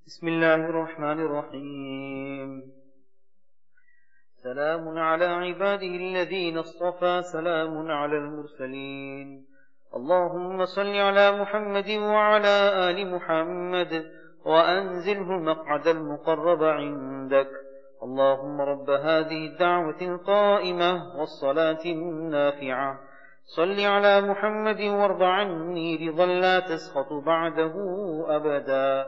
بسم الله الرحمن الرحيم. سلام على عباده الذين اصطفى، سلام على المرسلين. اللهم صل على محمد وعلى آل محمد وأنزله المقعد المقرب عندك. اللهم رب هذه الدعوة القائمة والصلاة النافعة، صل على محمد وارض عني رضا لا تسخط بعده أبدا.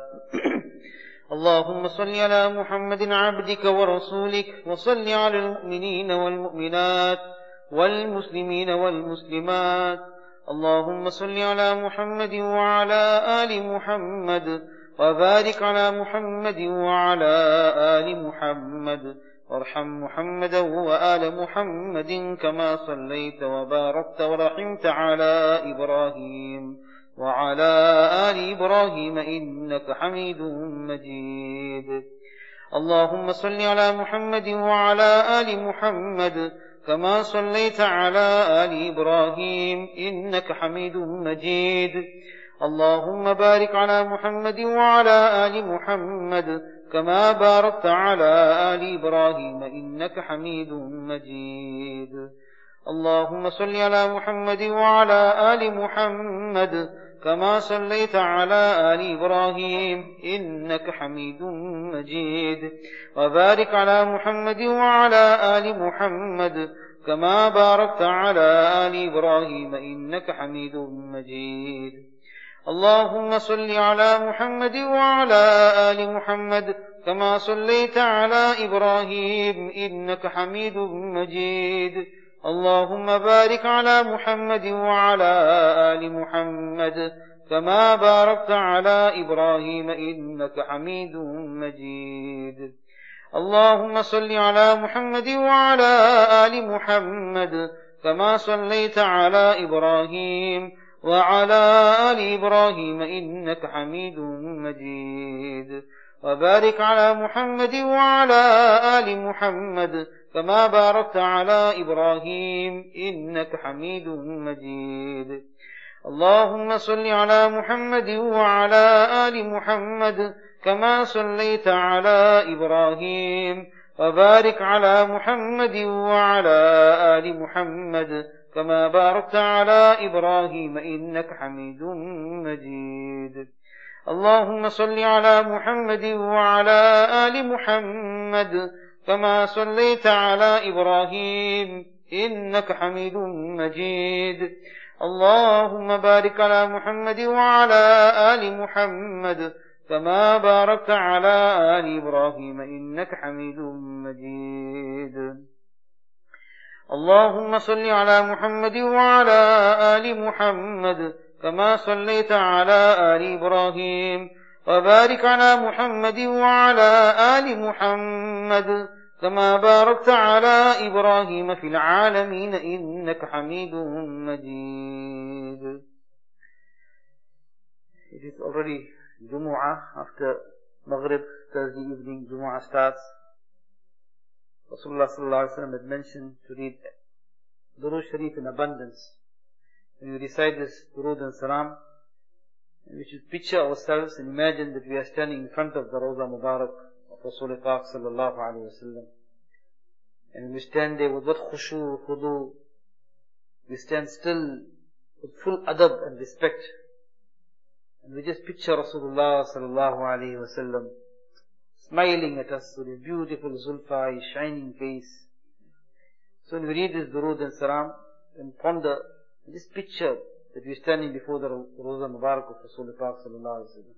اللهم صل على محمد عبدك ورسولك، وصل على المؤمنين والمؤمنات والمسلمين والمسلمات. اللهم صل على محمد وعلى آل محمد، وبارك على محمد وعلى آل محمد، وارحم محمدا وآل محمد كما صليت وباركت ورحمت على إبراهيم وعلى آل إبراهيم إنك حميد مجيد. اللهم صل على محمد وعلى آل محمد كما صليت على آل إبراهيم إنك حميد مجيد. اللهم بارك على محمد وعلى آل محمد كما باركت على آل إبراهيم إنك حميد مجيد. اللهم صل على محمد وعلى آل محمد كما صليت على آل إبراهيم إنك حميد مجيد. وبارك على محمد وعلى آل محمد كما باركت على آل إبراهيم إنك حميد مجيد. اللهم صل على محمد وعلى آل محمد كما صليت على إبراهيم إنك حميد مجيد. اللهم بارك على محمد وعلى آل محمد كما باركت على إبراهيم إنك حميد مجيد. اللهم صل على محمد وعلى آل محمد كما صليت على إبراهيم وعلى آل إبراهيم إنك حميد مجيد. وبارك على محمد وعلى آل محمد كما باركت على إبراهيم إنك حميد مجيد. اللهم صل على محمد وعلى آل محمد كما صليت على إبراهيم، وبارك على محمد وعلى آل محمد كما باركت على إبراهيم إنك حميد مجيد. اللهم صل على محمد وعلى آل محمد كما صليت على إبراهيم إنك حميد مجيد. اللهم بارك على محمد وعلى آل محمد كما باركت على آل إبراهيم إنك حميد مجيد. اللهم صل على محمد وعلى آل محمد كما صليت على آل إبراهيم، وبارك على محمد وعلى آل محمد كما باركت على إبراهيم في العالمين إنك حميد مجيد. It is already Jumu'ah. After Maghrib, Thursday evening, Jumu'ah starts. Rasulullah sallallahu alaihi wasallam had mentioned to read Durood Sharif in abundance. When we recite this Durood and Salam, we should picture ourselves and imagine that we are standing in front of the Rawza Mubarak of Rasul Pak sallallahu alayhi wa sallam. And we stand there with what khushu, khudu. We stand still with full adab and respect. And we just picture Rasulullah sallallahu alayhi wa sallam smiling at us with his beautiful zulfa, his shining face. So when we read this Durood and Salam and ponder, just picture that we are standing before the Rawza Mubarak of Rasul Pak sallallahu alayhi wa sallam.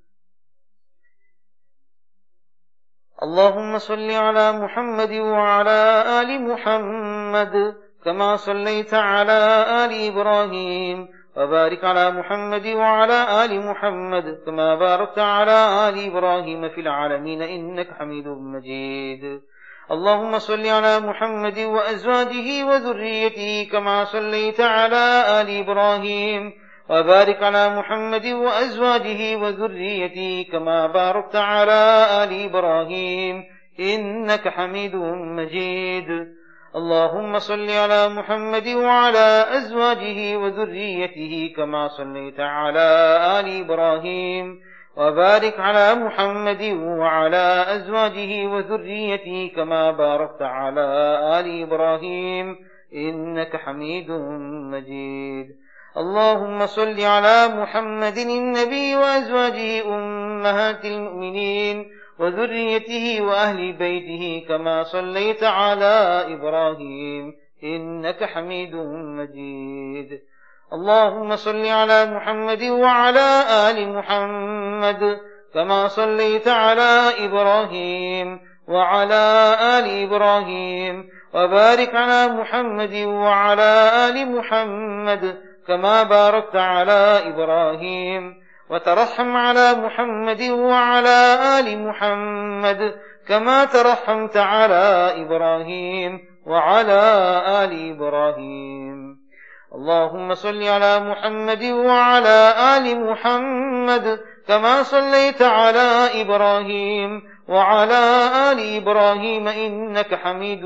اللهم صل على محمد وعلى آل محمد كما صليت على آل إبراهيم، وبارك على محمد وعلى آل محمد كما باركت على آل إبراهيم في العالمين إنك حميد مجيد. اللهم صل على محمد وأزواجه وذريته كما صليت على آل إبراهيم، وبارك على محمد وأزواجه وذريته كما باركت على آل إبراهيم إنك حميد مجيد. اللهم صل على محمد وعلى أزواجه وذريته كما صليت على آل إبراهيم، وبارك على محمد وعلى أزواجه وذريته كما باركت على آل إبراهيم إنك حميد مجيد. اللهم صل على محمد النبي وأزواجه أمهات المؤمنين وذريته وأهل بيته كما صليت على إبراهيم إنك حميد مجيد. اللهم صل على محمد وعلى آل محمد كما صليت على إبراهيم وعلى آل إبراهيم، وبارك على محمد وعلى آل محمد كما باركت على إبراهيم، وترحم على محمد وعلى آل محمد كما ترحمت على إبراهيم وعلى آل إبراهيم. اللهم صل على محمد وعلى آل محمد كما صليت على إبراهيم وعلى آل إبراهيم إنك حميد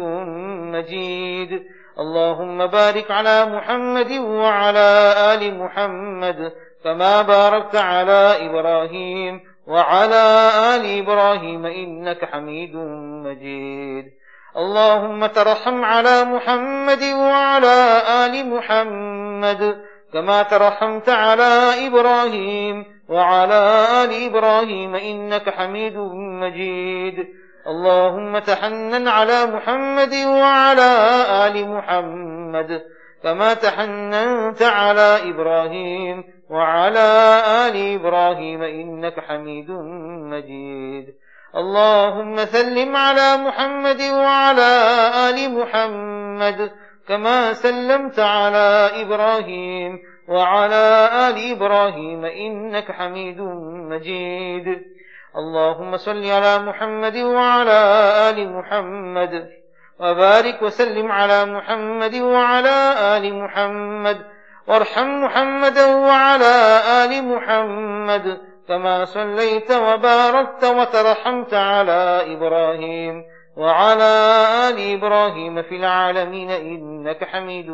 مجيد. اللهم بارك على محمد وعلى آل محمد كما باركت على إبراهيم وعلى آل إبراهيم إنك حميد مجيد. اللهم ترحم على محمد وعلى آل محمد كما ترحمت على إبراهيم وعلى آل إبراهيم إنك حميد مجيد. اللهم تحنن على محمد وعلى آل محمد كما تحننت على إبراهيم وعلى آل إبراهيم إنك حميد مجيد. اللهم سلم على محمد وعلى آل محمد كما سلمت على إبراهيم وعلى آل إبراهيم إنك حميد مجيد. اللهم صل على محمد وعلى آل محمد وبارك وسلم على محمد وعلى آل محمد، وارحم محمدا وعلى آل محمد كما صليت وباركت وترحمت على إبراهيم وعلى آل إبراهيم في العالمين إنك حميد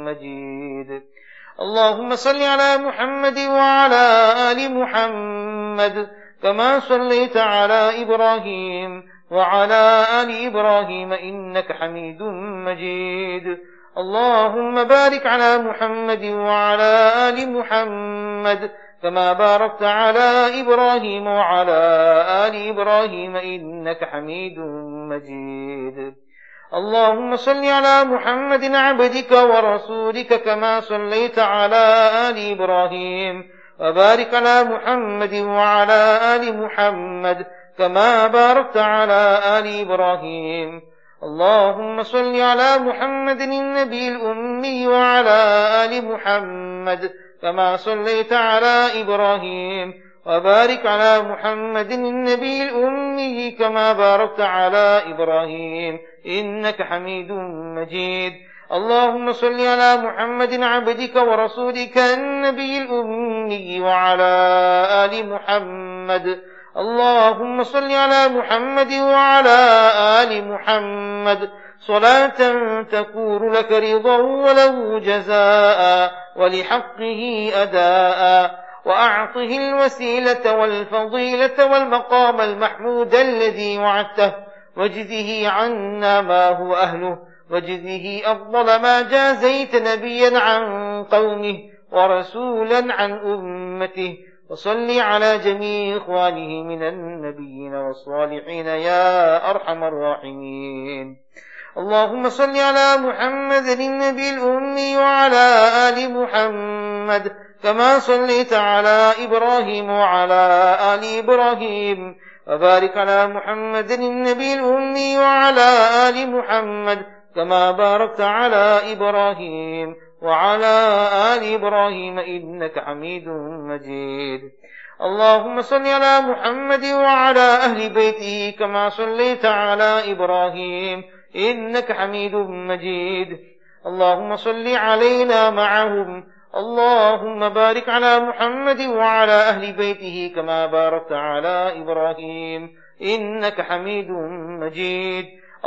مجيد. اللهم صل على محمد وعلى آل محمد كما صليت على إبراهيم وعلى آل إبراهيم إنك حميد مجيد. اللهم بارك على محمد وعلى آل محمد كما باركت على إبراهيم وعلى آل إبراهيم إنك حميد مجيد. اللهم صل على محمد عبدك ورسولك كما صليت على آل إبراهيم، وبارك على محمد وعلى آل محمد كما باركت على آل إبراهيم. اللهم صل على محمد النبي الأمي وعلى آل محمد كما صليت على إبراهيم، وبارك على محمد النبي الأمي كما باركت على إبراهيم إنك حميد مجيد. اللهم صل على محمد عبدك ورسولك النبي الأمي وعلى آل محمد. اللهم صل على محمد وعلى آل محمد صلاة تكون لك رضا وله جزاء ولحقه أداء، وأعطه الوسيلة والفضيلة والمقام المحمود الذي وعدته، واجزه عنا ما هو أهله، واجزه أفضل ما جازيت نبيا عن قومه ورسولا عن أمته. وصل على جميع إخوانه من النبيين والصالحين يا أرحم الراحمين. اللهم صل على محمد النبي الأمي وعلى آل محمد كما صليت على إبراهيم وعلى آل إبراهيم، وبارك على محمد النبي الأمي وعلى آل محمد كما باركت على إبراهيم وعلى آل إبراهيم إنك حميد مجيد. اللهم صل على محمد وعلى أهل بيته كما صليت على إبراهيم إنك حميد مجيد. اللهم صل علينا معهم. اللهم بارك على محمد وعلى أهل بيته كما باركت على إبراهيم إنك حميد مجيد.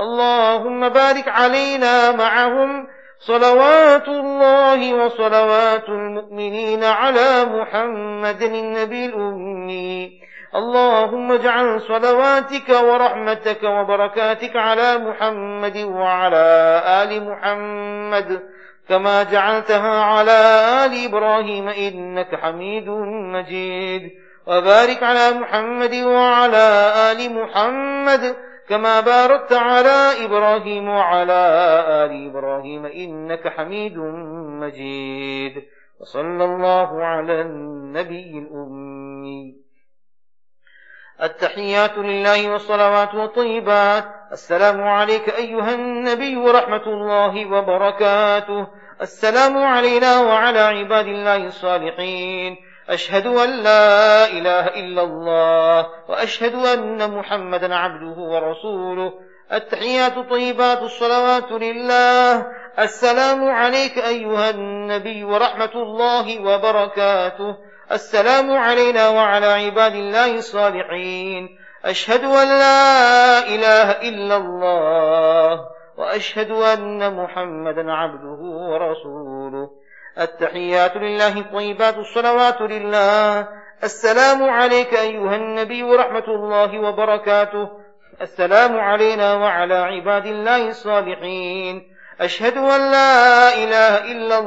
اللهم بارك علينا معهم. صلوات الله وصلوات المؤمنين على محمد النبي الأمي اللهم اجعل صلواتك ورحمتك وبركاتك على محمد وعلى آل محمد كما جعلتها على آل إبراهيم إنك حميد مجيد، وبارك على محمد وعلى آل محمد كما باركت على إبراهيم وعلى آل إبراهيم إنك حميد مجيد. وصلى الله على النبي الأمي. التحيات لله والصلوات والطيبات. السلام عليك أيها النبي ورحمة الله وبركاته. السلام علينا وعلى عباد الله الصالحين. أشهد أن لا إله إلا الله وأشهد أن محمدا عبده ورسوله. التحيات الطيبات الصلوات لله. السلام عليك أيها النبي ورحمة الله وبركاته. السلام علينا وعلى عباد الله الصالحين. أشهد أن لا إله إلا الله وأشهد أن محمدا عبده ورسوله. التحيات لله الطيبات الصلوات لله. السلام عليك أيها النبي ورحمة الله وبركاته. السلام علينا وعلى عباد الله الصالحين. أشهد أن لا إله إلا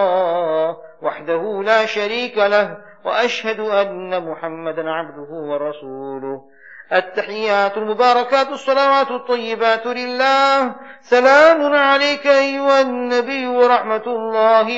الله وحده لا شريك له وأشهد أن محمدا عبده ورسوله. التحيات المباركات الصلوات الطيبات لله. سلام عليك أيها النبي ورحمة الله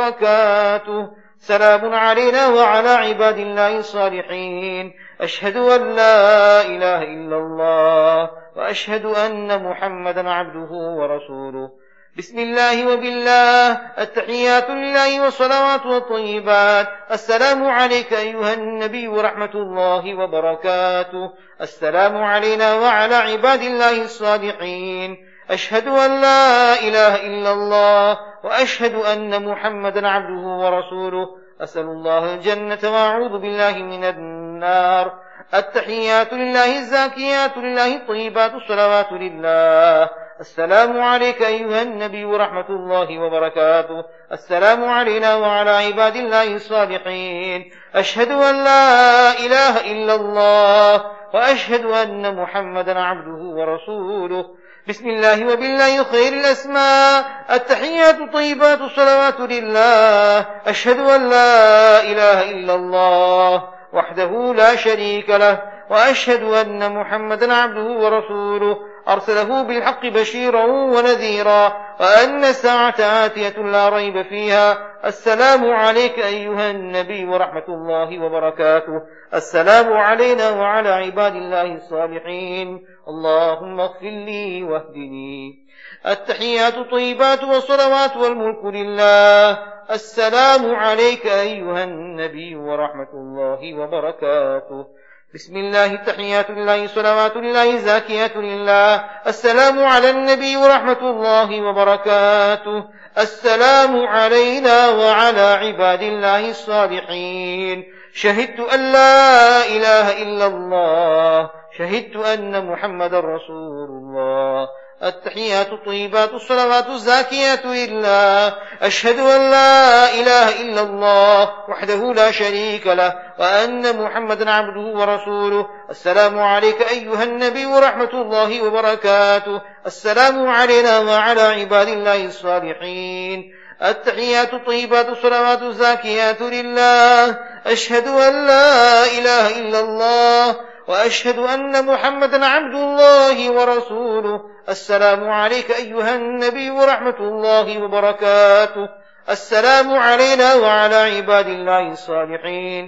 وبركاته. سلام علينا وعلى عباد الله الصالحين. أشهد أن لا إله إلا الله وأشهد أن محمدا عبده ورسوله. بسم الله وبالله. التحيات لله والصلوات والطيبات. السلام عليك أيها النبي ورحمة الله وبركاته. السلام علينا وعلى عباد الله الصالحين. أشهد أن لا إله إلا الله وأشهد أن محمدا عبده ورسوله. أسأل الله الجنة وأعوذ بالله من النار. التحيات لله الزاكيات لله الطيبات الصلوات لله. السلام عليك أيها النبي ورحمة الله وبركاته. السلام علينا وعلى عباد الله الصالحين. أشهد أن لا إله إلا الله وأشهد أن محمدا عبده ورسوله. بسم الله وبالله خير الأسماء. التحيات الطيبات الصلوات لله. أشهد أن لا إله إلا الله وحده لا شريك له وأشهد أن محمدا عبده ورسوله. أرسله بالحق بشيرا ونذيرا وأن الساعة آتية لا ريب فيها. السلام عليك أيها النبي ورحمة الله وبركاته. السلام علينا وعلى عباد الله الصالحين. اللهم اغفر لي واهدني. التحيات الطيبات والصلوات والملك لله. السلام عليك أيها النبي ورحمة الله وبركاته. بسم الله. التحيات لله صلوات لله زاكيات لله. السلام على النبي ورحمة الله وبركاته. السلام علينا وعلى عباد الله الصالحين. شهدت أن لا إله إلا الله. شهدت أن محمد رسول الله. التحيات الطيبات الصلوات الزاكيات لله. أشهد أن لا إله إلا الله وحده لا شريك له وأن محمدا عبده ورسوله. السلام عليك أيها النبي ورحمة الله وبركاته. السلام علينا وعلى عباد الله الصالحين. التحيات الطيبات الصلوات الزاكيات لله. أشهد أن لا إله إلا الله وأشهد أن محمدا عبد الله ورسوله. السلام عليك أيها النبي ورحمة الله وبركاته. السلام علينا وعلى عباد الله الصالحين.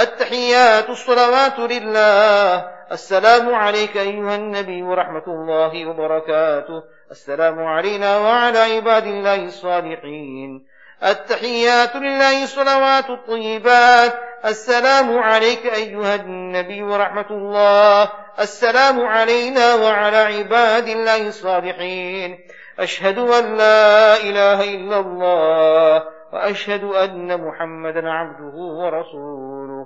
التحيات الصلوات لله. السلام عليك أيها النبي ورحمة الله وبركاته. السلام علينا وعلى عباد الله الصالحين. التحيات لله الصلوات الطيبات. السلام عليك أيها النبي ورحمة الله. السلام علينا وعلى عباد الله الصالحين. أشهد أن لا إله إلا الله وأشهد أن محمدا عبده ورسوله.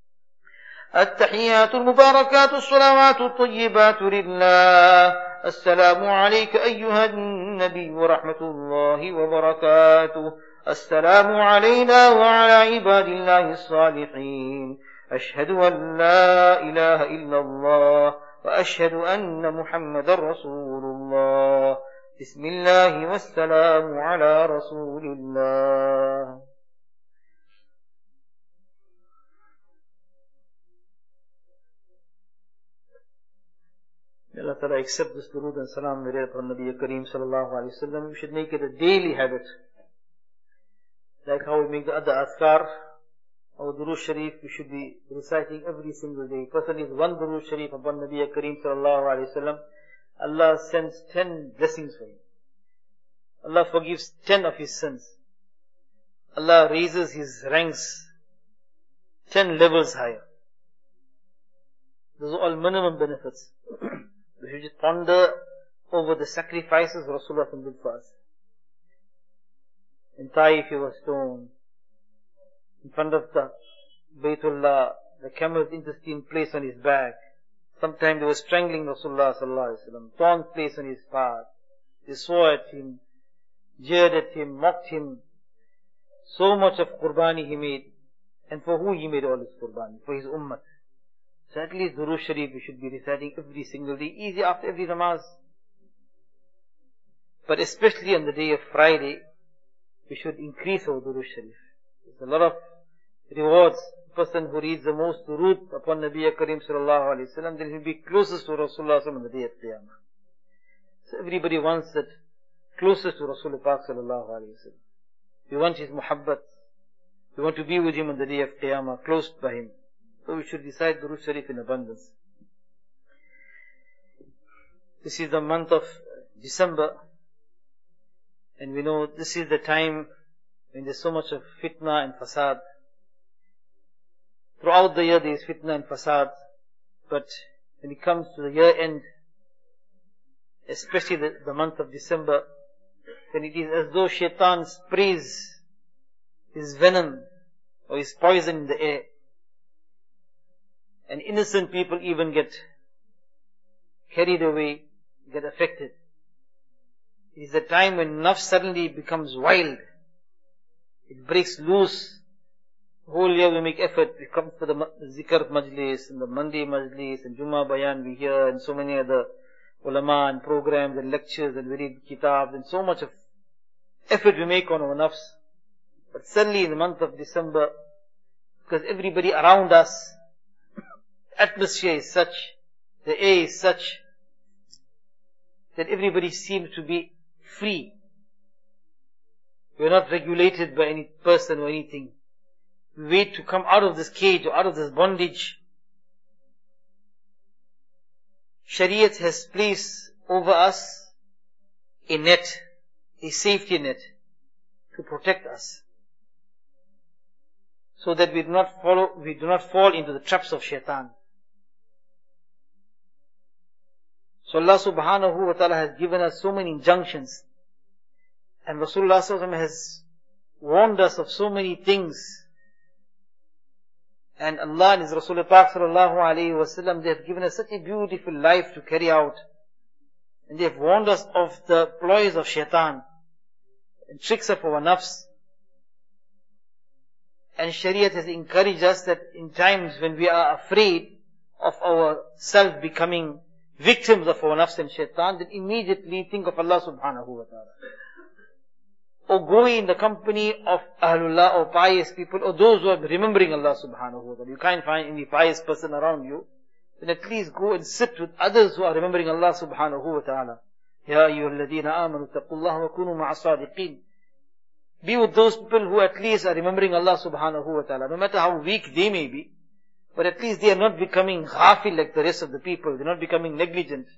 التحيات المباركات الصلوات الطيبات لله. السلام عليك أيها النبي ورحمة الله وبركاته. السلام علينا وعلى عباد الله الصالحين. أشهد أن لا إله إلا الله وأشهد أن محمد رسول الله بسم الله والسلام على رسول الله. May Allah Ta'ala accept this durood and salam we read from Nabi Kareem sallallahu alayhi wa sallam. We should make it a daily habit. Like how we make the other azkar, our durood sharif, we should be reciting every single day. Person is one durood sharif upon Nabi Kareem sallallahu alayhi wa sallam, Allah sends 10 blessings for him. Allah forgives 10 of his sins. Allah raises his ranks 10 levels higher. Those are all minimum benefits. We should just ponder over the sacrifices Rasulullah did for us. In Taif he was stoned. In front of the Baytullah, the camel's intestine placed on his back. Sometimes they were strangling Rasulullah sallallahu alaihi wasallam. Thorns placed on his path. They swore at him, jeered at him, mocked him. So much of qurbani he made. And for who he made all his qurbani? For his ummah. So at least Durood Sharif we should be reciting every single day, easy after every namaz. But especially on the day of Friday, we should increase our Durood Sharif. There's a lot of rewards. The person who reads the most Durood upon Nabi Kareem sallallahu alayhi wa sallam, then he'll be closest to Rasulullah on the day of Qiyamah. So everybody wants that closest to Rasulullah sallallahu alayhi wa sallam. We want his muhabbat. We want to be with him on the day of Qiyamah, close by him. So we should recite Durood Sharif in abundance. This is the month of December, and we know this is the time when there's so much of fitna and fasad. Throughout the year there is fitna and fasad, but when it comes to the year end, especially the month of December, then it is as though shaitan sprays his venom or his poison in the air. And innocent people even get carried away, get affected. It is a time when nafs suddenly becomes wild. It breaks loose. The whole year we make effort. We come for the zikr majlis, and the Monday majlis, and Jummah bayan we hear, and so many other ulama and programs and lectures, and we read kitabs, and so much of effort we make on our nafs. But suddenly in the month of December, because everybody around us, atmosphere is such, the air is such, that everybody seems to be free. We are not regulated by any person or anything. We wait to come out of this cage or out of this bondage. Shariat has placed over us a net, a safety net to protect us, so that we do not fall into the traps of shaitan. So Allah subhanahu wa ta'ala has given us so many injunctions. And Rasulullah sallallahu alaihi wasallam has warned us of so many things. And Allah and His Rasulullah sallallahu alaihi wasallam, they have given us such a beautiful life to carry out. And they have warned us of the ploys of shaitan and tricks of our nafs. And Shariat has encouraged us that in times when we are afraid of ourselves becoming victims of our nafs and shaitan, then immediately think of Allah subhanahu wa ta'ala. Or go in the company of Ahlullah or pious people, or those who are remembering Allah subhanahu wa ta'ala. You can't find any pious person around you, then at least go and sit with others who are remembering Allah subhanahu wa ta'ala. Ya ayyuhalladhina amanu taqullaha wa kunu ma'a sadiqeen. Be with those people who at least are remembering Allah subhanahu wa ta'ala. No matter how weak they may be, but at least they are not becoming ghafil like the rest of the people. They are not becoming negligent.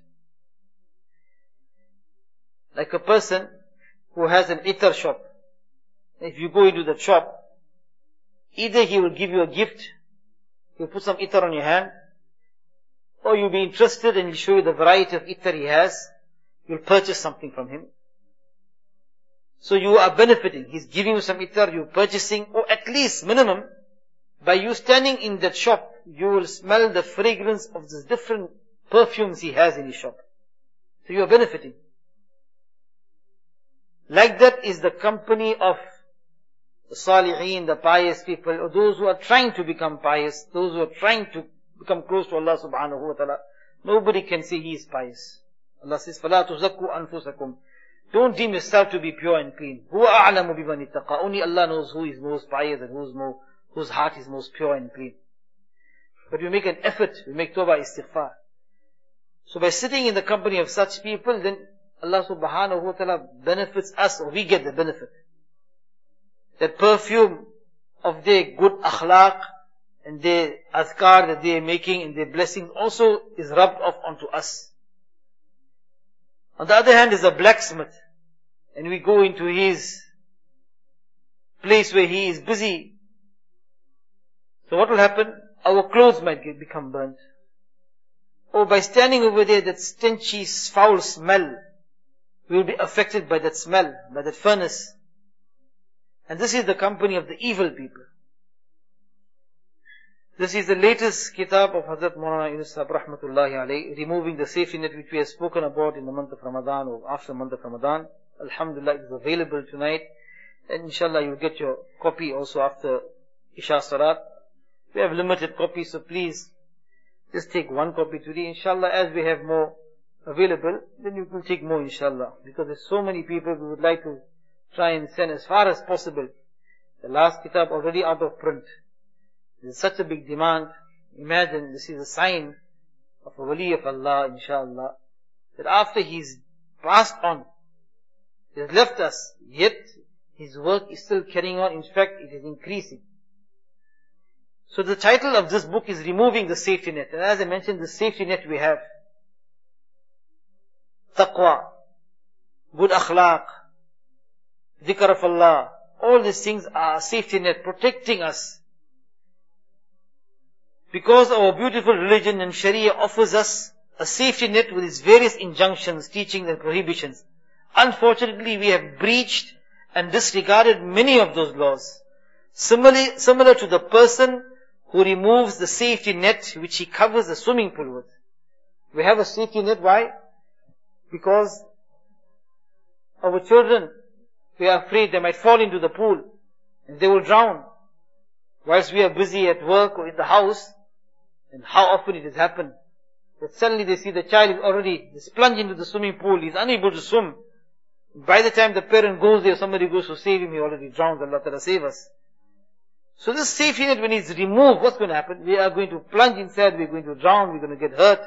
Like a person who has an itar shop. If you go into that shop, either he will give you a gift, he'll put some itar on your hand, or you'll be interested and he'll show you the variety of itar he has. You'll purchase something from him. So you are benefiting. He's giving you some itar, you're purchasing, or at least minimum, by you standing in that shop, you will smell the fragrance of the different perfumes he has in his shop. So you are benefiting. Like that is the company of the salihin, the pious people, or those who are trying to become pious, those who are trying to become close to Allah subhanahu wa ta'ala, nobody can say he is pious. Allah says, فَلَا تُزَكُّوا أَنفُسَكُمْ. Don't deem yourself to be pure and clean. هُوَ أَعْلَمُ بِمَنِ اتَّقَى. Only Allah knows who is most pious and whose heart is most pure and clean. But we make an effort, we make tawbah istighfar. So by sitting in the company of such people, then Allah subhanahu wa ta'ala benefits us, or we get the benefit. That perfume of their good akhlaq and their azkar that they are making and their blessings also is rubbed off onto us. On the other hand is a blacksmith, and we go into his place where he is busy. So what will happen? Our clothes might become burnt. Or by standing over there, that stenchy, foul smell, we will be affected by that smell, by that furnace. And this is the company of the evil people. This is the latest kitab of Hazrat Maulana Yunus Sahib rahmatullahi alayhi, removing the safety net which we have spoken about in the month of Ramadan or after the month of Ramadan. Alhamdulillah, it is available tonight. And inshallah you will get your copy also after Isha Salat. We have limited copies, so please just take one copy today. Inshallah, as we have more available, then you will take more inshallah. Because there's so many people who would like to try and send as far as possible. The last kitab already out of print. There's such a big demand. Imagine, this is a sign of a wali of Allah, inshallah, that after he's passed on, he has left us, yet his work is still carrying on. In fact, it is increasing. So the title of this book is Removing the Safety Net. And as I mentioned, the safety net we have taqwa, good akhlaq, dhikr of Allah. All these things are a safety net protecting us. Because our beautiful religion and Sharia offers us a safety net with its various injunctions, teachings and prohibitions. Unfortunately, we have breached and disregarded many of those laws. Similar to the person who removes the safety net which he covers the swimming pool with. We have a safety net, why? Because our children, we are afraid they might fall into the pool and they will drown. Whilst we are busy at work or in the house, and how often it has happened, that suddenly they see the child is already plunged into the swimming pool, he is unable to swim. By the time the parent goes there, somebody goes to save him, he already drowns. Allah Ta'ala save us. So this safety net, when it's removed, what's going to happen? We are going to plunge inside, we're going to drown, we're going to get hurt.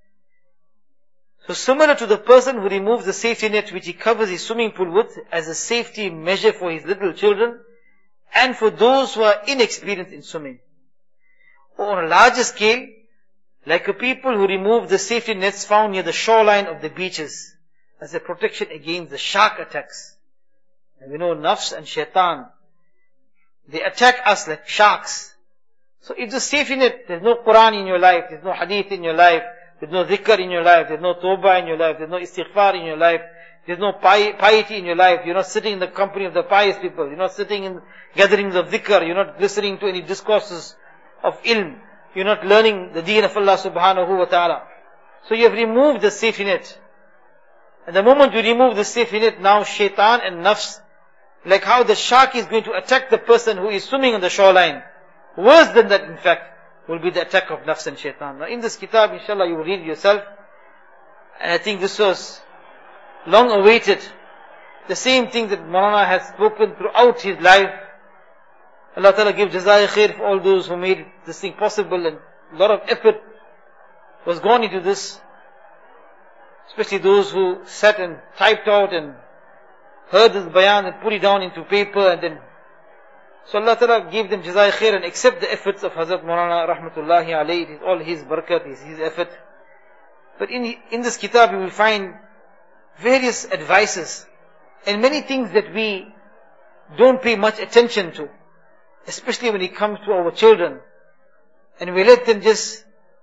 So similar to the person who removes the safety net which he covers his swimming pool with as a safety measure for his little children and for those who are inexperienced in swimming. Or on a larger scale, like a people who remove the safety nets found near the shoreline of the beaches as a protection against the shark attacks. And we know nafs and shaitan, they attack us like sharks. So if the safety net, there's no Quran in your life, there's no hadith in your life, there's no dhikr in your life, there's no tawbah in your life, there's no istighfar in your life, there's no piety in your life, you're not sitting in the company of the pious people, you're not sitting in gatherings of dhikr, you're not listening to any discourses of ilm, you're not learning the deen of Allah subhanahu wa ta'ala. So you have removed the safety net. And the moment you remove the safety net, now shaitan and nafs, like how the shark is going to attack the person who is swimming on the shoreline. Worse than that, in fact, will be the attack of nafs and shaitan. Now in this kitab, inshallah, you will read yourself. And I think this was long awaited. The same thing that Maulana has spoken throughout his life. Allah Ta'ala give jazai khair for all those who made this thing possible, and a lot of effort was gone into this. Especially those who sat and typed out and heard this bayan and put it down into paper, and then so Allah Ta'ala gave them jazai khair and accept the efforts of Hazrat Maulana rahmatullahi alayhi. It is all his barakat, his effort. But in this kitab you will find various advices and many things that we don't pay much attention to, especially when it comes to our children. And we let them just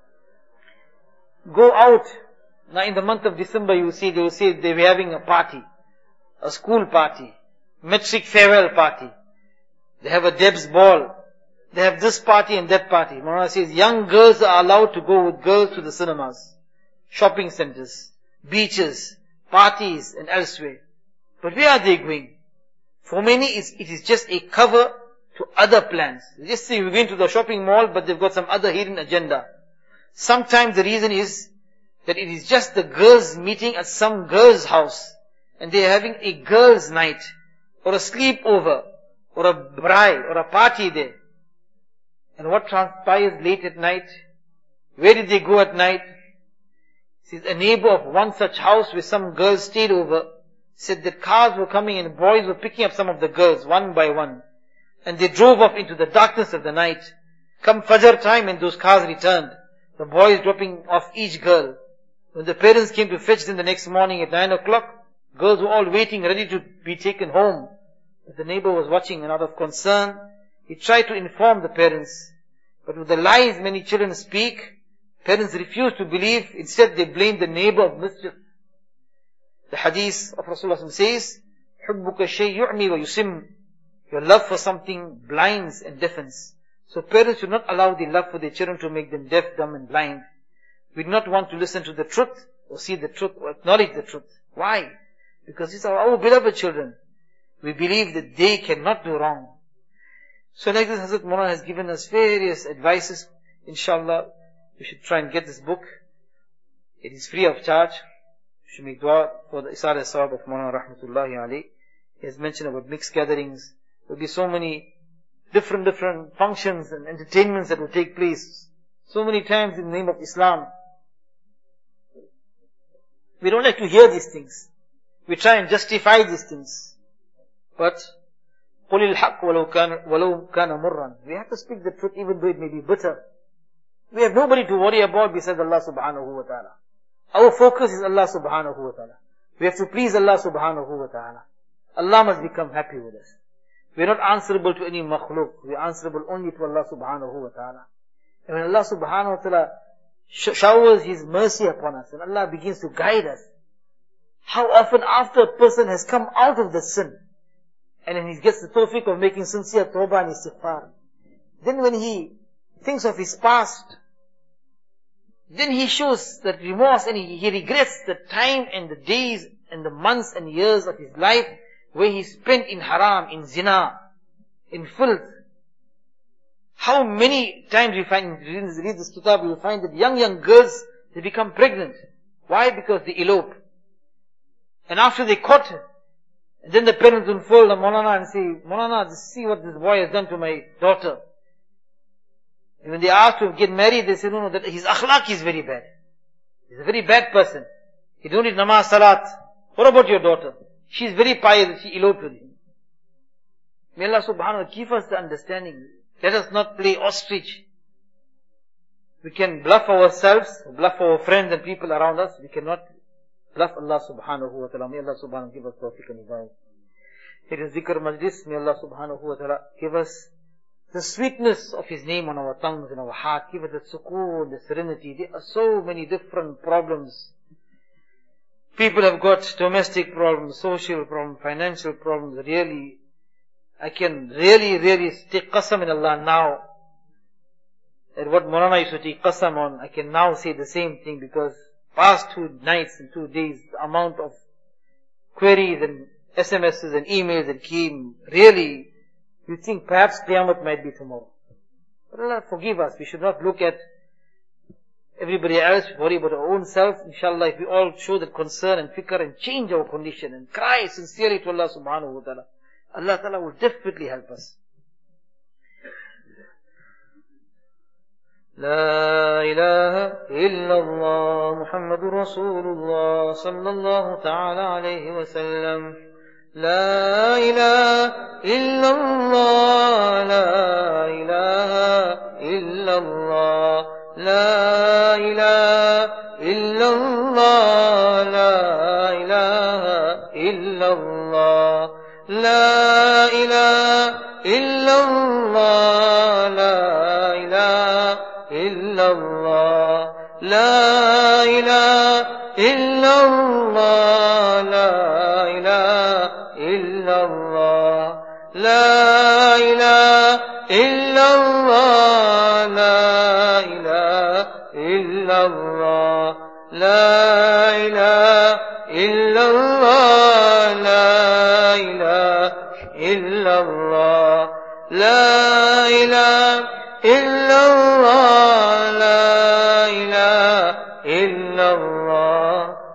go out. Now in the month of December you will see, they will say they were having a party, a school party, metric farewell party. They have a Deb's ball. They have this party and that party. Maulana says young girls are allowed to go with girls to the cinemas, shopping centers, beaches, parties and elsewhere. But where are they going? For many, it is just a cover to other plans. Just say we're going to the shopping mall, but they've got some other hidden agenda. Sometimes the reason is that it is just the girls meeting at some girl's house, and they're having a girls' night, or a sleepover, or a braai, or a party there. And what transpires late at night? Where did they go at night? Says a neighbor of one such house where some girls stayed over, said that cars were coming and boys were picking up some of the girls one by one. And they drove off into the darkness of the night. Come Fajr time and those cars returned. The boys dropping off each girl. When the parents came to fetch them the next morning at 9 o'clock, girls were all waiting, ready to be taken home. But the neighbor was watching, and out of concern, he tried to inform the parents. But with the lies many children speak, parents refuse to believe. Instead, they blame the neighbor of mischief. The hadith of Rasulullah says, حُبُّكَ شَيْء يُعْمِي وَيُسِمْ. Your love for something blinds and deafens. So parents should not allow the love for their children to make them deaf, dumb and blind. We do not want to listen to the truth, or see the truth, or acknowledge the truth. Why? Because these are our beloved children. We believe that they cannot do wrong. So like this, Hazrat Maulana has given us various advices. Inshallah, we should try and get this book. It is free of charge. We should make dua for the Isar al-Sawab of Maulana Rahmatullahi alayhi. He has mentioned about mixed gatherings. There will be so many different functions and entertainments that will take place. So many times in the name of Islam. We don't like to hear these things. We try and justify these things. But, قُلِ الْحَقِّ وَلَوْ كَانَ مُرًّا. We have to speak the truth even though it may be bitter. We have nobody to worry about besides Allah subhanahu wa ta'ala. Our focus is Allah subhanahu wa ta'ala. We have to please Allah subhanahu wa ta'ala. Allah must become happy with us. We are not answerable to any makhluk. We are answerable only to Allah subhanahu wa ta'ala. And when Allah subhanahu wa ta'ala showers His mercy upon us, and Allah begins to guide us, how often after a person has come out of the sin, and then he gets the tawfiq of making sincere tawbah and istighfar, then when he thinks of his past, then he shows that remorse and he regrets the time and the days and the months and years of his life where he spent in haram, in zina, in filth. How many times we find, read this kitab, we will find that young girls, they become pregnant. Why? Because they elope. And after they caught her, and then the parents will fall the Maulana and say, Maulana, see what this boy has done to my daughter. And when they ask to get married, they say, no, that his akhlaq is very bad. He's a very bad person. He don't need namaz, salat. What about your daughter? She's very pious, she eloped with him. May Allah subhanahu wa ta'ala give us the understanding. Let us not play ostrich. We can bluff ourselves, bluff our friends and people around us. We cannot bluff Allah subhanahu wa ta'ala. May Allah subhanahu wa ta'ala give us tawfiq and hidayah. It is zikr majlis. May Allah subhanahu wa ta'ala give us the sweetness of His name on our tongues and our heart. Give us the sukoon, the serenity. There are so many different problems. People have got domestic problems, social problems, financial problems. Really, I can really take qasam in Allah now. And what Maulana used to take qasam on, I can now say the same thing, because past 2 nights and 2 days, the amount of queries and SMSs and emails that came, really, you think perhaps Qiyamah might be tomorrow. But Allah forgive us. We should not look at everybody else, worry about our own self. Inshallah, if we all show that concern and fikr and change our condition and cry sincerely to Allah subhanahu wa ta'ala, Allah ta'ala will definitely help us. لا إله إلا الله محمد رسول الله صلى الله تعالى عليه وسلم لا إله إلا الله لا إله إلا الله لا إله إلا الله لا إله إلا الله لا إله إلا الله لا إله إلا الله لا إله إلا الله لا إله إلا الله لا إله إلا الله لا إله إلا الله لا إله إلا الله لا إله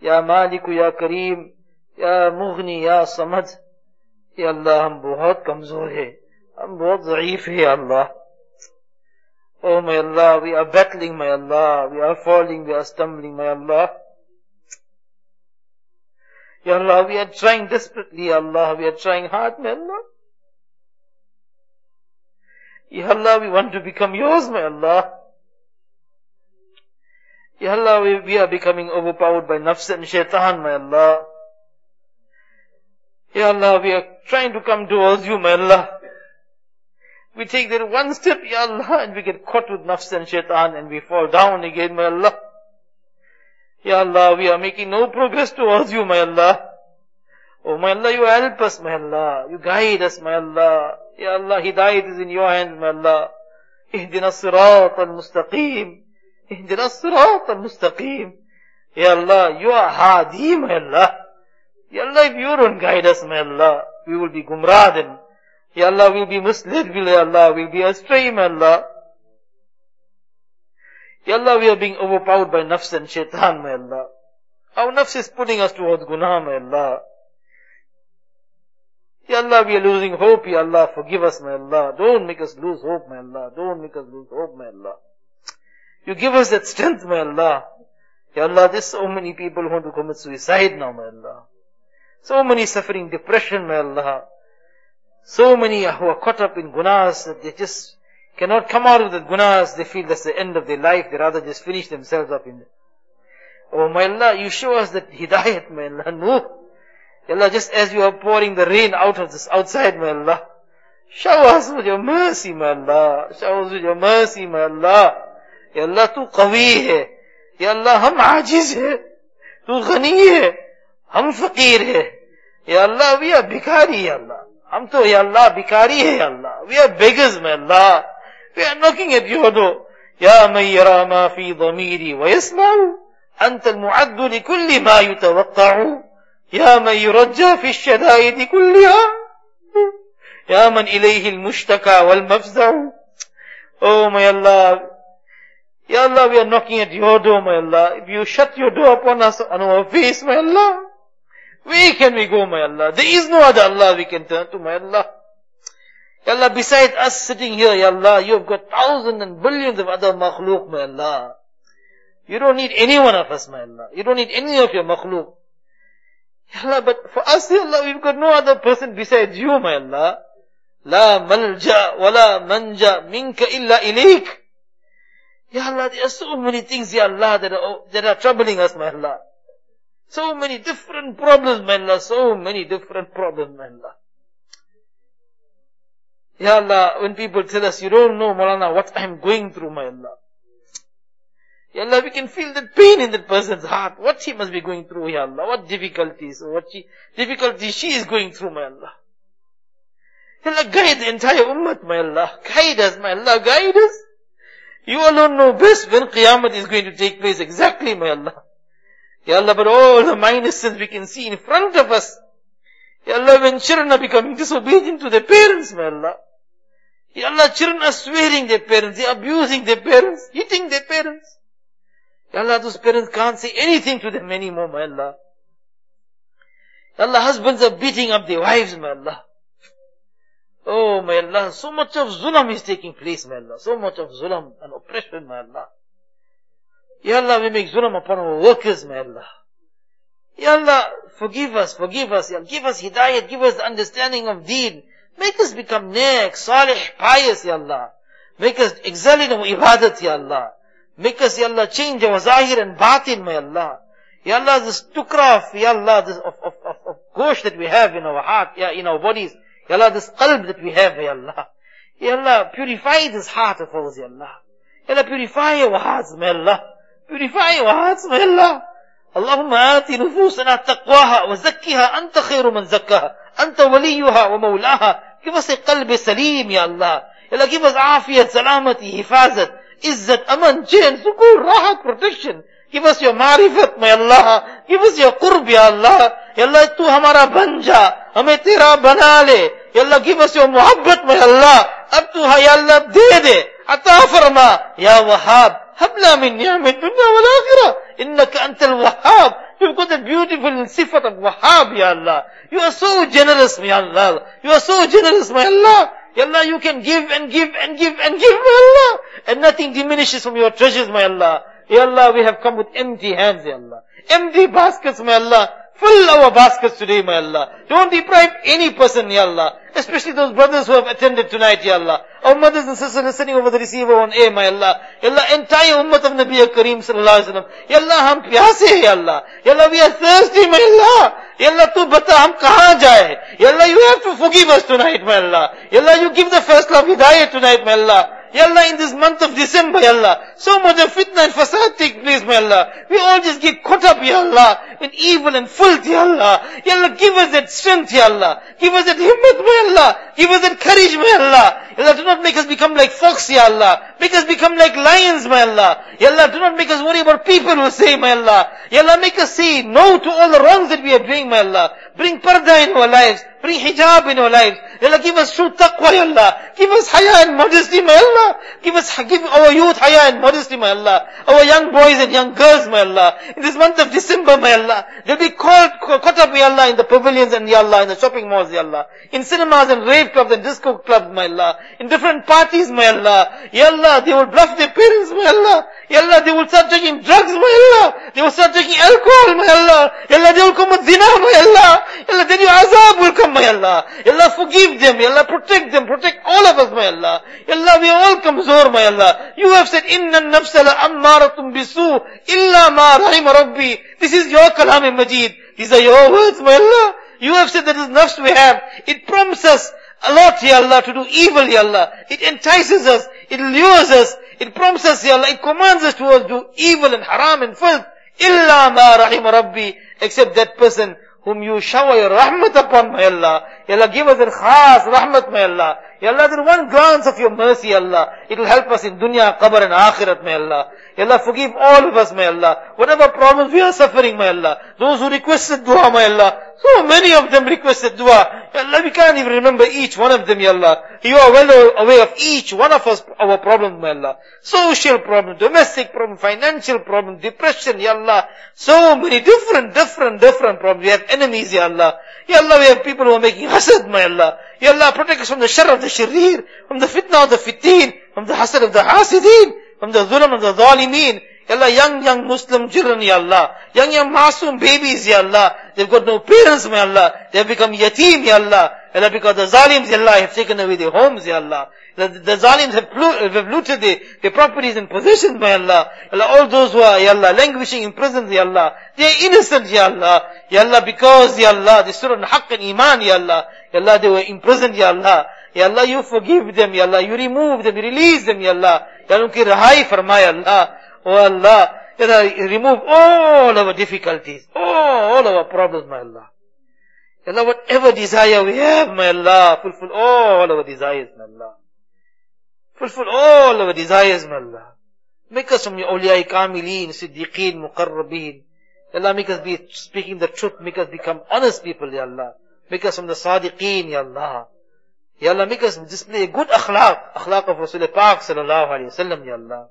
Ya Maliku, Ya Kareem, Ya Mughni, Ya Samad. Ya Allah, हम बहुत कमजोर हैं, हम बहुत ज़ईफ हैं, Ya Allah. Oh my Allah, we are battling, my Allah. We are falling, we are stumbling, my Allah. Ya Allah, we are trying desperately, Ya Allah. We are trying hard, my Allah. Ya Allah, we want to become yours, my Allah. Ya Allah, we are becoming overpowered by nafs and shaitan, my Allah. Ya Allah, we are trying to come towards you, my Allah. We take that one step, Ya Allah, and we get caught with nafs and shaitan and we fall down again, my Allah. Ya Allah, we are making no progress towards you, my Allah. Oh, my Allah, you help us, my Allah. You guide us, my Allah. Ya Allah, hidayat is in your hands, my Allah. Ihdina as-sirat al-mustaqim. Ihdina as-sirat al-mustaqim. Ya Allah, you are hadi, my Allah. Ya Allah, if you don't guide us, my Allah, we will be gumrah then. Ya Allah, we'll be misled, Ya Allah, we'll be astray, my Allah. Ya Allah, we are being overpowered by nafs and shaitan, my Allah. Our nafs is putting us towards gunah, my Allah. Ya Allah, we are losing hope, Ya Allah, forgive us, my Allah. Don't make us lose hope, my Allah. Don't make us lose hope, my Allah. You give us that strength, my Allah. Ya Allah, there's so many people who want to commit suicide now, my Allah. So many suffering depression, my Allah. So many who are caught up in gunas that they just cannot come out of the gunas. They feel that's the end of their life. They rather just finish themselves up in it. Oh my Allah, you show us that hidayat, my Allah. No. Ya Allah, just as you are pouring the rain out of this outside, my Allah. Shower us with your mercy, my Allah. Shower us with your mercy, my Allah. Ya Allah, tu qawi hai. Ya Allah, hum ajiz hai. Tu ghani hai. Hum faqir hai. Ya Allah, we are bhikari, Ya Allah. हम तो या अल्लाह भिखारी है या अल्लाह. We are beggars, my Allah. We are knocking at your door. Ya man yara ma fi dhamiri wa yasma'u. Anta al-mu'addu li kulli ma yutawaqqa'u. Ya man yurajja fi ash-shada'id kulliha. Ya man ilayhi al-mushtaka wal-mafza'u. Oh my Allah. Ya Allah, we are knocking at your door, my Allah. If you shut your door upon us, on our face, my Allah, where can we go, my Allah? There is no other Allah we can turn to, my Allah. Ya Allah, besides us sitting here, Ya Allah, you have got thousands and billions of other makhluk, my Allah. You don't need any one of us, my Allah. You don't need any of your makhluk. Ya Allah, but for us, Ya Allah, we've got no other person besides you, my Allah. La malja wa la manja minka illa ilayk. Ya Allah, there are so many things, Ya Allah, that are troubling us, my Allah. So many different problems, my Allah. So many different problems, my Allah. Ya Allah, when people tell us, you don't know, Maulana, what I'm going through, my Allah. Ya Allah, we can feel that pain in that person's heart. What she must be going through, Ya Allah. What difficulties, difficulties she is going through, my Allah. Ya Allah, guide the entire ummah, my Allah. Guide us, my Allah. Guide us. You alone know best when Qiyamah is going to take place exactly, my Allah. Ya Allah, but all the minor sins we can see in front of us. Ya Allah, when children are becoming disobedient to their parents, my Allah. Ya Allah, children are swearing their parents, they are abusing their parents, hitting their parents. Ya Allah, those parents can't say anything to them anymore, my Allah. Ya Allah, husbands are beating up their wives, my Allah. Oh, my Allah, so much of zulam is taking place, my Allah. So much of zulam and oppression, my Allah. Ya Allah, we make zulam upon our workers, my Allah. Ya Allah, forgive us, forgive us. Ya Allah, give us hidayat, give us the understanding of deen. Make us become neck, salih, pious, Ya Allah. Make us excel in our ibadat, Ya Allah. Make us, Ya Allah, change our zahir and batin, my Allah. Ya Allah, this tukraf, Ya Allah, this of ghosh that we have in our heart, ya, in our bodies. Ya Allah, this qalb that we have, Ya Allah. Ya Allah, purify this heart of ours, Ya Allah. Ya Allah, purify our hearts, my Allah. Purify our hearts, my Allah. Allahumma ati nufusana taqwaha wa zakkiha anta khairu man zakkaha. Anta waliyuha wa mawlaha. Give us a qalb salim, Ya Allah. Ya Allah, give us afiyat, salamati, hifazat, izzat, aman, chain, sukoon, rahat, protection. Give us your marifat, my Allah. Give us your qurb, Ya Allah. Ya Allah, tu hamara banja. Hame tera bana le. Ya Allah, give us your muhabbat, my Allah. Ab tu ya Allah, de de. Ata farma. Ya Wahhab. هب لنا من نعم الدنيا والآخرة إنك أنت الوهاب. You've got that beautiful sifat of Wahhab, Ya Allah. You are so generous, Ya Allah. You are so generous, my Allah. Ya Allah, you can give and give and give and give, my Allah. And nothing diminishes from your treasures, my Allah. Ya Allah, we have come with empty hands, Ya Allah. Empty baskets, my Allah. Fill our baskets today, my Allah. Don't deprive any person, Ya Allah. Especially those brothers who have attended tonight, Ya Allah. Our mothers and sisters listening over the receiver on air, my Allah. Ya Allah, entire ummah of Nabi Kareem sallallahu alaihi wasallam. Ya Allah, hum pyase hai, Ya Allah. Ya Allah, we are thirsty, my Allah. Ya Allah, tu bata hum kahan jaye. Ya Allah, you have to forgive us tonight, my Allah. Ya Allah, you give the first love hidayah tonight, my Allah. Ya Allah, in this month of December, Ya Allah, so much of fitna and fasad take place, my Allah. We all just get caught up, Ya Allah, in evil and filth, Ya Allah. Ya Allah, give us that strength, Ya Allah. Give us that himmat, my Allah. Give us that courage, my Allah. Ya Allah, do not make us become like fox, Ya Allah. Make us become like lions, my Allah. Ya Allah, do not make us worry about people who say, my Allah. Ya Allah, make us say no to all the wrongs that we are doing, my Allah. Bring parda in our lives. Bring hijab in our lives. Ya Allah, give us true taqwa, Ya Allah. Give us haya and modesty, my Allah. Give our youth haya and modesty, my Allah. Our young boys and young girls, my Allah. In this month of December, my Allah, they'll be caught up, Ya Allah, in the pavilions and, Ya Allah, in the shopping malls, Ya Allah. In cinemas and rave clubs and disco clubs, my Allah. In different parties, my Allah. Ya Allah, they will bluff their parents, my Allah. Ya Allah, they will start taking drugs, my Allah. They will start taking alcohol, my Allah. Ya Allah, they will commit zina, my Allah. Ya Allah, then your azab will come, my Allah. Ya Allah, forgive them, Ya Allah, protect them, protect all of us, my Allah. Ya Allah, we are all kamzor, my Allah. You have said, Inna an-nafsa la ammaratum bisu illa ma rahima rabbi. This is your kalam majid. These are your words, my Allah. You have said that this nafs we have, it prompts us a lot, Ya Allah, to do evil, Ya Allah. It entices us, it lures us, it prompts us, Ya Allah, it commands us to do evil and haram and filth. Illa ma rahima rabbi. Except that person whom you shower your rahmat upon, my Allah. Ya Allah, give us a khas rahmat, my Allah. Ya Allah, there one glance of your mercy, Ya Allah. It will help us in dunya, qabr and akhirat, my Allah. Ya Allah, forgive all of us, my Allah. Whatever problems we are suffering, my Allah. Those who requested dua, my Allah. So many of them requested dua. Ya Allah, we can't even remember each one of them, Ya Allah. You are well aware of each one of us, our problems, my Allah. Social problem, domestic problem, financial problem, depression, Ya Allah. So many different problems. We have enemies, Ya Allah. Ya Allah, we have people who are making hasad, my Allah. Ya Allah, protect us from the shar of the sharir, from the fitna of the fitin, from the hasad of the hasidin, from the zulm of the zalimeen. Ya Allah, young Muslim children, Ya Allah. Young masoom babies, Ya Allah. They've got no parents, my Allah. They have become yatim, Ya Allah. Ya Allah, because the zalims, Ya Allah, have taken away their homes, Ya Allah. The zalims have looted their properties and possessions, my Allah. Ya Allah, all those who are, Ya Allah, languishing in prisons, Ya Allah. They are innocent, Ya Allah. Ya Allah, because, Ya Allah, they stood on haqq and iman, Ya Allah. Ya Allah, they were imprisoned, Ya Allah. Ya Allah, you forgive them, Ya Allah. You remove them, you release them, Ya Allah. Ya Allah, unki rahai farmay, Allah. Oh Allah, Ya Allah, remove all our difficulties, all our problems, my Allah. Ya Allah, whatever desire we have, my Allah, fulfill all our desires, my Allah. Fulfill all our desires, my Allah. Make us from your awliya kamilin, siddiqeen, muqarrabeen. Ya Allah, make us be speaking the truth, make us become honest people, Ya Allah. Make us from the sadiqeen, Ya Allah. Ya Allah, make us display good akhlaq of Rasul Pak sallallahu alayhi wa sallam, Ya Allah.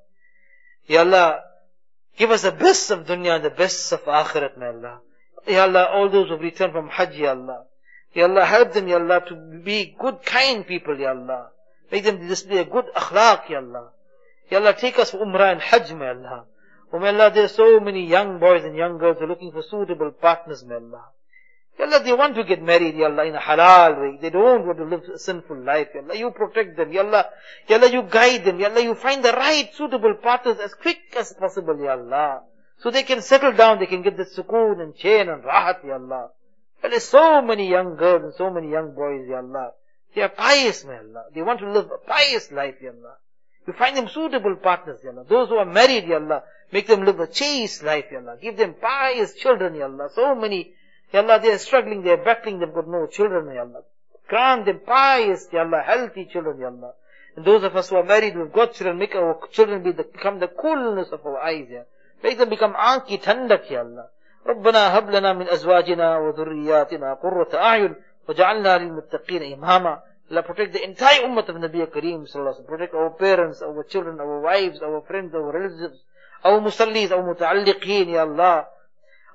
Ya Allah, give us the best of dunya and the best of akhirat, my Allah. Ya Allah, all those who return from Hajj, Ya Allah. Ya Allah, help them, Ya Allah, to be good, kind people, Ya Allah. Make them display a good akhlaq, Ya Allah. Ya Allah, take us for Umrah and Hajj, my Allah. Oh, my Allah, there are so many young boys and young girls who are looking for suitable partners, my Allah. Ya Allah, they want to get married, Ya Allah, in a halal way. They don't want to live a sinful life, Ya Allah. You protect them, Ya Allah. Ya Allah, you guide them, Ya Allah. You find the right, suitable partners as quick as possible, Ya Allah. So they can settle down, they can get the sukoon and chain and rahat, Ya Allah. There are so many young girls and so many young boys, Ya Allah. They are pious, my Allah. They want to live a pious life, Ya Allah. You find them suitable partners, Ya Allah. Those who are married, Ya Allah, make them live a chaste life, Ya Allah. Give them pious children, Ya Allah. So many, Ya Allah, they are struggling, they are battling, they've got no children, Ya Allah. Grant them pious, Ya Allah, healthy children, Ya Allah. And those of us who are married, we've got children, make our children become the coolness of our eyes, Ya. Make them become anki tandak, Ya Allah. ربنا هب لنا من أزواجنا وذرياتنا قرة أعين وجعلنا للمتقين إماما. Allah, protect the entire ummah of Nabi Kareem sallallahu alaihi wasallam. Protect our parents, our children, our wives, our friends, our relatives, our musallis, our muta'alliqeen, Ya Allah.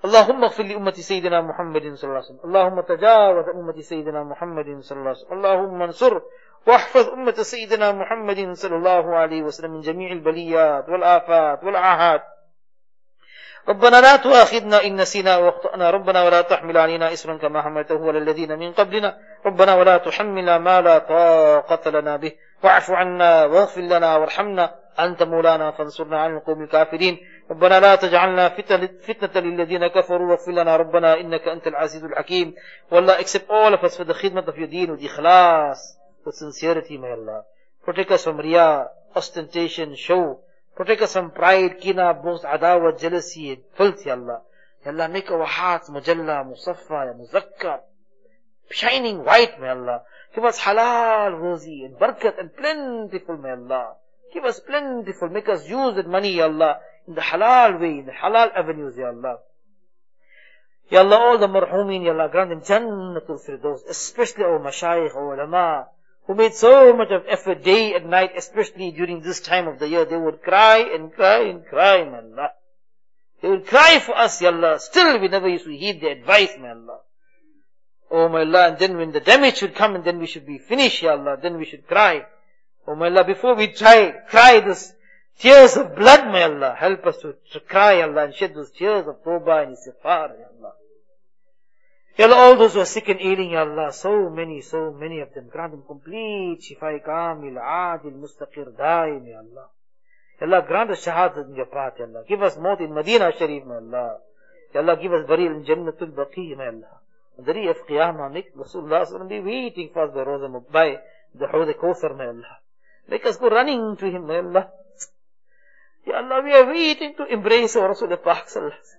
اللهم اغفر لأمة سيدنا محمد صلى الله عليه وسلم. اللهم تجاوز أمة سيدنا محمد صلى الله عليه وسلم. اللهم انصر واحفظ أمة سيدنا محمد صلى الله عليه وسلم من جميع البليات والآفات والعاهات. ربنا لا تؤاخذنا إن نسينا واخطأنا. ربنا ولا تحمل علينا إصرا كما حملته على الذين من قبلنا. ربنا ولا تحملنا ما لا طاقة لنا به. واعف عنا واغفر لنا وارحمنا أنت مولانا فانصرنا على القوم الكافرين. ربنا لا تجعلنا فتنة للذين كفروا واغفر لنا ربنا إنك أنت العزيز الحكيم. والله, accept all of us for the khidmat of your deen with ikhlas, with sincerity, may Allah. Protect us from riya, ostentation, show. Protect us from pride, kina, boast, adawat, jealousy, and filth, Ya Allah. Ya Allah, make our hearts mujalla, musaffa, muzakkar, shining white, may Allah. Give us halal, rozi, and barakat, and plentiful, may Allah. Give us plentiful, make us use that money, Ya Allah, in the halal way, in the halal avenues, Ya Allah. Ya Allah, all the marhumin, Ya Allah, grant them Jannatul Firdaus, especially our mashayikh, our ulama, who made so much of effort day and night, especially during this time of the year. They would cry and cry and cry, may Allah. They would cry for us, Ya Allah. Still, we never used to heed their advice, may Allah. Oh, my Allah, and then when the damage should come, and then we should be finished, Ya Allah, then we should cry. Oh, my Allah, before we cry this tears of blood, may Allah, help us to cry, Allah, and shed those tears of tawbah and istighfar, Ya Allah. Ya Allah, all those who are sick and ailing, Ya Allah, so many of them, grant them complete shifa kamil, adil, mustaqir, daim, Ya Allah. Ya Allah, grant us shahadat in your path, Ya Allah. Give us maut in Medina Sharif, may Allah. Ya Allah, give us burial in Jannatul Baqi, may Allah. On the day of Qiyamah, make Rasulullah sallallahu be waiting for us by the Hawd al-Kawthar, may Allah. Make us go running to him, may Allah. Ya Allah, we are waiting to embrace our Rasulullah sallallahu alaihi wasallam.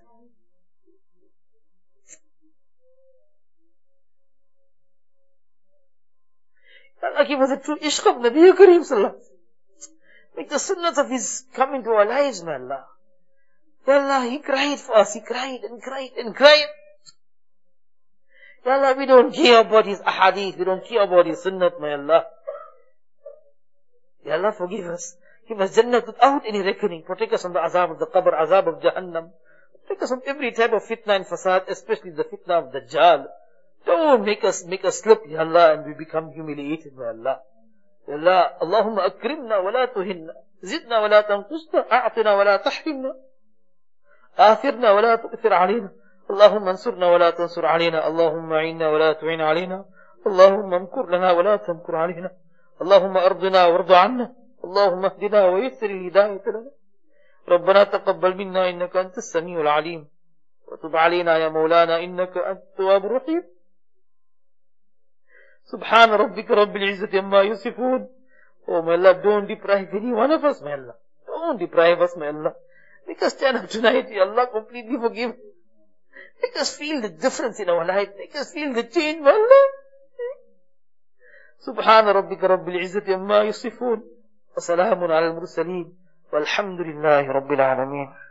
Allah, give us a true ishq of Nabi Kareem sallallahu alaihi wasallam. Make the sunnahs of his come into our lives, may Allah. Ya Allah, he cried for us. He cried and cried and cried. Ya Allah, we don't care about his ahadith. We don't care about his sunnat, may Allah. Ya Allah, forgive us. Give us Jannah without any reckoning. Protect us from the azab of the qabr, azab of Jahannam. Protect us from every type of fitna and fasad, especially the fitna of Dajjal. Don't make us slip, Ya Allah, and we become humiliated, Ya Allah. Ya Allah, Allahumma akrimna wa la tuhinna. Zidna wa la tanqusna. A'tina wa la tahrimna. آثرنا ولا تؤثر علينا. اللهم انصرنا ولا تنصر علينا. اللهم أعنا ولا تعين علينا. اللهم امكر لنا ولا تمكر علينا. اللهم أرضنا وارض عنا. اللهم اهدنا ويسر الهداية لنا. ربنا تقبل منا إنك أنت السميع العليم وتب علينا يا مولانا إنك أنت التواب الرحيم. سبحان ربك رب العزة عما يصفون. Oh my Allah, don't deprive any one of us, my Allah. Don't deprive us, my Allah. Make us stand up tonight, Ya Allah, completely forgive. Make us feel the difference in our life. Make us feel the change, my Allah. سبحان ربك رب العزة عما يصفون وسلام على المرسلين والحمد لله رب العالمين.